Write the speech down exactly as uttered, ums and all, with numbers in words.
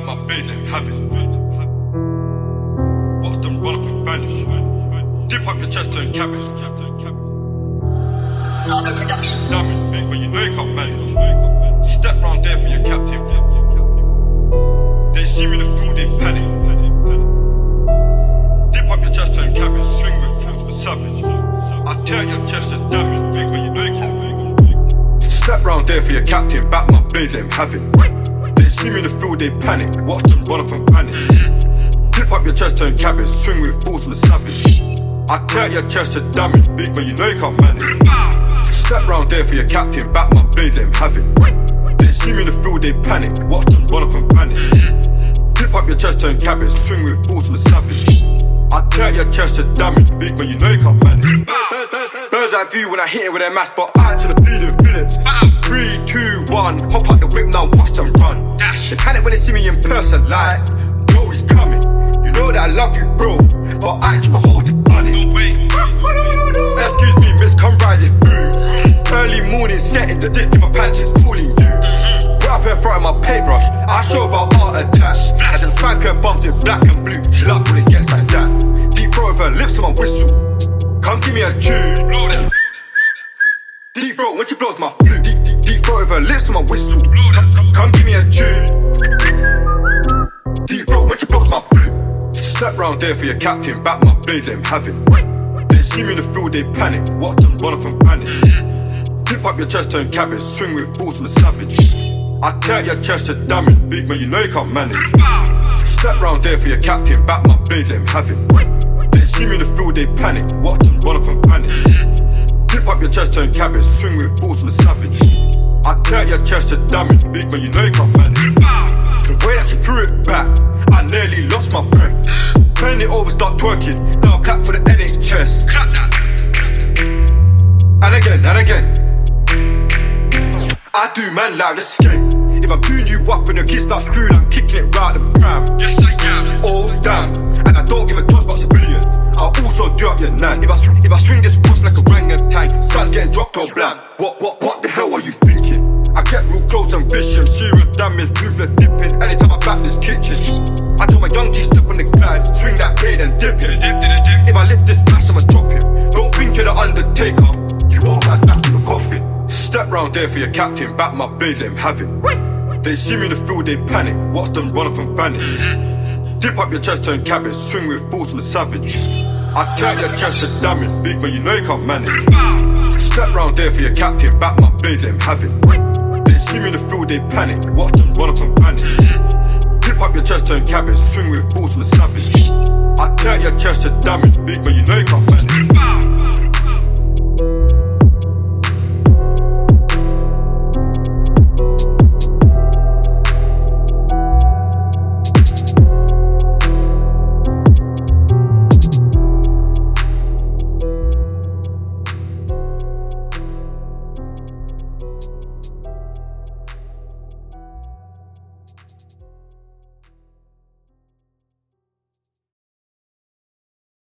my blade, let him have it. Watch them run up and vanish. Dip up your chest, turn cabbage. Lager production. Damage big, but you know you can't manage. Step round there for your captain. They see me in the field, they panic. Dip up your chest, turn cabbage. Swing with fools and savage. I tear your chest and damage big, but you know you can't manage. Step round there for your captain. Back my blade, let him have it. They see me in the field, they panic. Watch them run up and vanish. Dip up your chest, turn cabbage. Swing with fools and savage. I tear your chest to damage big, but you know you can't manage. Step round there for your captain, back my blade, let him have it. They see me in the field, they panic. Watch them run up and vanish. Dip up your chest, turn cabbage. Swing with fools and savage. I tear your chest to damage big, but you know you can't manage. Birds eye view when I hit it with their mask, but I to the feeding villains. Three, two, one, hop out the whip now, watch them run. They panic when they see me in person, like, yo, he's coming. You know that I love you, bro, but I keep a hold it funny. No way. Excuse me, miss, come ride it, boom. Early morning setting, the dick in my pants is pulling you. Right up in front of my paintbrush, I show about art attached. And then spank her bumps in black and blue. She love when it gets like that. Deep throat with her lips on my whistle. Come give me a tune. Blow them. Deep throat when she blows my flute. Deep, deep, deep throat with her lips on my whistle. Come, come, come give me a tune. Deep throat when she blows my flute. Step round there for your captain, back my blade, let him have it. They see me in the field, they panic. Watch them run up and vanish. Dip up your chest, turn cabbage. Swing with fools and the savage. I tear your chest to damage big, man, you know you can't manage. Step round there for your captain, back my blade, let him have it. They see me in the field, they panic. Watch them run up and vanish. Dip up your chest, turn cabbage. Swing with fools and the savage. I tear your chest to damage big, man, you know you can't manage. The way that she threw it back, I nearly lost my breath. Turn it over, start twerking. Now clap for the N H S. Clap that. And again, and again. I do man like this game. If I'm doing you up and your kids start screwing, I'm kicking it right the pram. Yes I am. Oh damn. And I don't give a toss about civilians. I'll also do up your nan. If I swing, if I swing this push like a orangutan, sun's getting dropped or blam. What, what, what the hell are you thinking? I get real close and vicious. Serious damage, blue flag dipping. Anytime I back this kitchen, I told my young G step on the glide, swing that blade and dip it. If I lift this flash, I'ma drop him. Don't think you're the Undertaker. You won't have that from the coffin. Step round there for your captain, back my blade, let him have it. They see me in the field, they panic. Watch them run up and vanish. Dip up your chest, turn cabbage. Swing with fools and the savage. I tear your chest to damage big, man, you know you can't manage. Step round there for your captain, back my blade, let him have it. They see me in the field, they panic. Watch them run up and vanish. Dip up your chest, turn cabbage. Swing with fools and the savage. I tear your chest to damage big, man, you know you can't manage.